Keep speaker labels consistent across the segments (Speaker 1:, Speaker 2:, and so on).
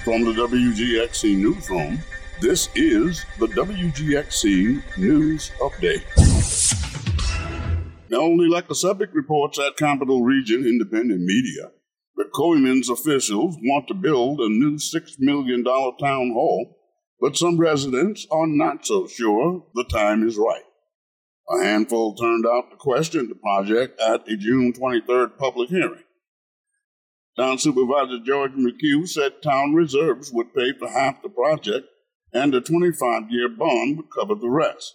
Speaker 1: From the WGXC Newsroom, this is the WGXC News Update. Melanie Lekasevich reports at Capital Region Independent Media that Coleman's officials want to build a new $6 million town hall, but some residents are not so sure the time is right. A handful turned out to question the project at a June 23rd public hearing. Town Supervisor George McHugh said town reserves would pay for half the project and a 25-year bond would cover the rest.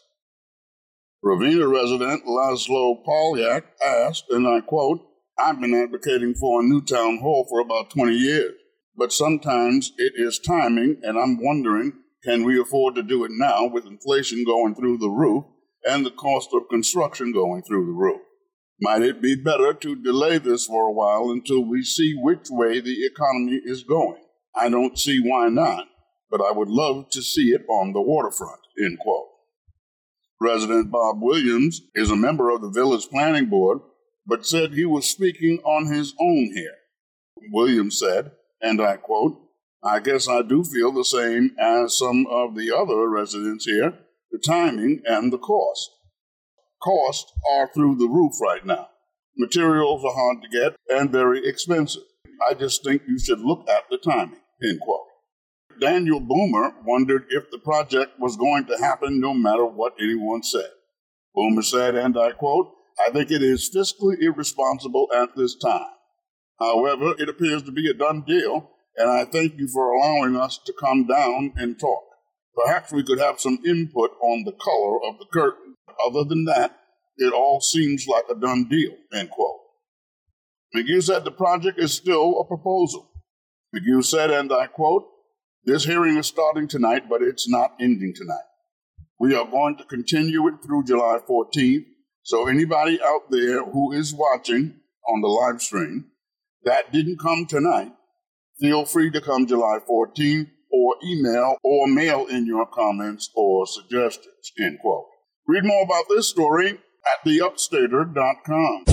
Speaker 1: Ravenna resident Laszlo Polyak asked, and I quote, "I've been advocating for a new town hall for about 20 years, but sometimes it is timing, and I'm wondering, can we afford to do it now with inflation going through the roof and the cost of construction going through the roof? Might it be better to delay this for a while until we see which way the economy is going? I don't see why not, but I would love to see it on the waterfront," end quote. Resident Bob Williams is a member of the Village Planning Board, but said he was speaking on his own here. Williams said, and I quote, "I guess I do feel the same as some of the other residents here, the timing and the cost. Costs are through the roof right now. Materials are hard to get and very expensive. I just think you should look at the timing," end quote. Daniel Boomer wondered if the project was going to happen no matter what anyone said. Boomer said, and I quote, "I think it is fiscally irresponsible at this time. However, it appears to be a done deal, and I thank you for allowing us to come down and talk. Perhaps we could have some input on the color of the curtain. Other than that, it all seems like a done deal," end quote. McHugh said the project is still a proposal. McHugh said, and I quote, "This hearing is starting tonight, but it's not ending tonight. We are going to continue it through July 14th, so anybody out there who is watching on the live stream that didn't come tonight, feel free to come July 14th or email or mail in your comments or suggestions," end quote. Read more about this story at theupstater.com.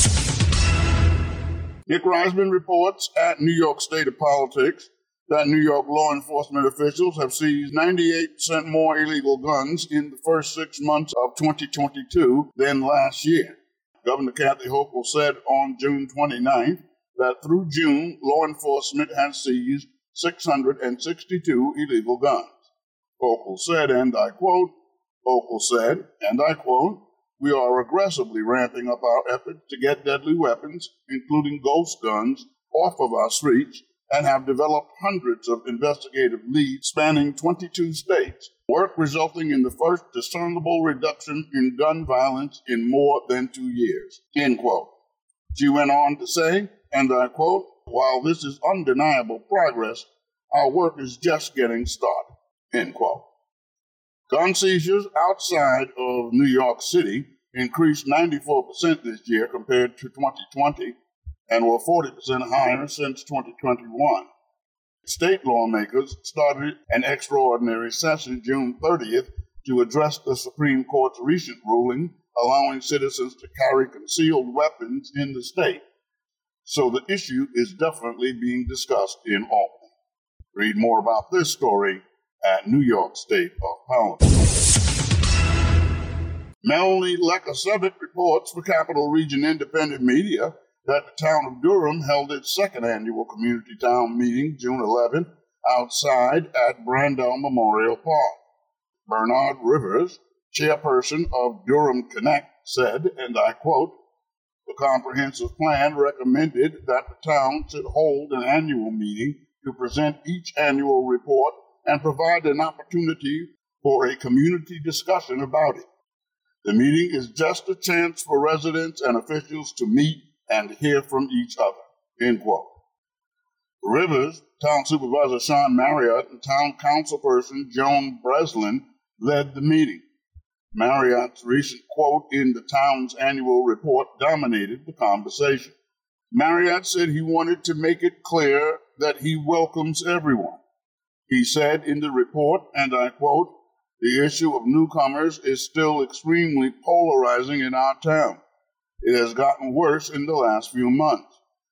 Speaker 1: Nick Reisman reports at New York State of Politics that New York law enforcement officials have seized 98% more illegal guns in the first 6 months of 2022 than last year. Governor Kathy Hochul said on June 29th that through June, law enforcement has seized 662 illegal guns. Hochul said, and I quote, Hochul said, and I quote, "We are aggressively ramping up our efforts to get deadly weapons, including ghost guns, off of our streets, and have developed hundreds of investigative leads spanning 22 states, work resulting in the first discernible reduction in gun violence in more than 2 years," end quote. She went on to say, and I quote, "While this is undeniable progress, our work is just getting started," end quote. Gun seizures outside of New York City increased 94% this year compared to 2020 and were 40% higher since 2021. State lawmakers started an extraordinary session June 30th to address the Supreme Court's recent ruling allowing citizens to carry concealed weapons in the state. So the issue is definitely being discussed in Albany. Read more about this story at New York State of Politics. Melanie Lekasevich reports for Capital Region Independent Media that the town of Durham held its second annual community town meeting June 11th outside at Brandel Memorial Park. Bernard Rivers, chairperson of Durham Connect, said, and I quote, "The comprehensive plan recommended that the town should hold an annual meeting to present each annual report and provide an opportunity for a community discussion about it. The meeting is just a chance for residents and officials to meet and hear from each other," end quote. Rivers, Town Supervisor Sean Marriott, and Town Councilperson Joan Breslin led the meeting. Marriott's recent quote in the town's annual report dominated the conversation. Marriott said he wanted to make it clear that he welcomes everyone. He said in the report, and I quote, "The issue of newcomers is still extremely polarizing in our town. It has gotten worse in the last few months.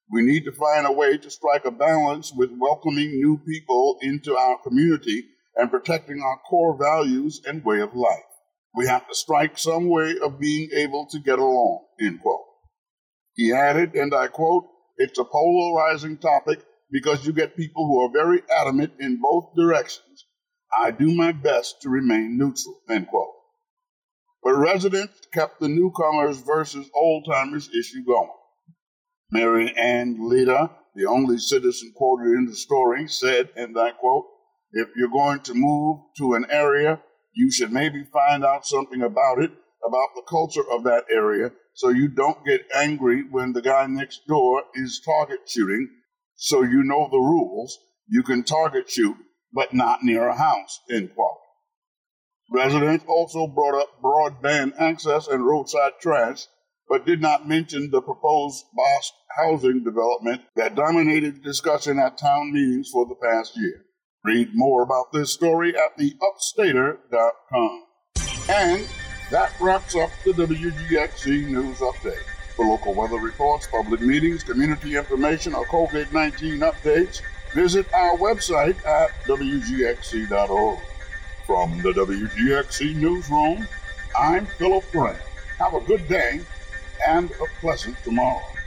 Speaker 1: We need to find a way to strike a balance with welcoming new people into our community and protecting our core values and way of life. We have to strike some way of being able to get along, end quote. He added, and I quote, "It's a polarizing topic because you get people who are very adamant in both directions. I do my best to remain neutral," end quote. But residents kept the newcomers versus old-timers issue going. Mary Ann Leda, the only citizen quoted in the story, said, and I quote, "If you're going to move to an area, you should maybe find out something about it, about the culture of that area, so you don't get angry when the guy next door is target shooting, so you know the rules. You can target shoot, but not near a house," end quote. Residents also brought up broadband access and roadside trash, but did not mention the proposed Bosch housing development that dominated discussion at town meetings for the past year. Read more about this story at theupstater.com. And that wraps up the WGXC News Update. For local weather reports, public meetings, community information, or COVID-19 updates, visit our website at WGXC.org. From the WGXC Newsroom, I'm Philip Grant. Have a good day and a pleasant tomorrow.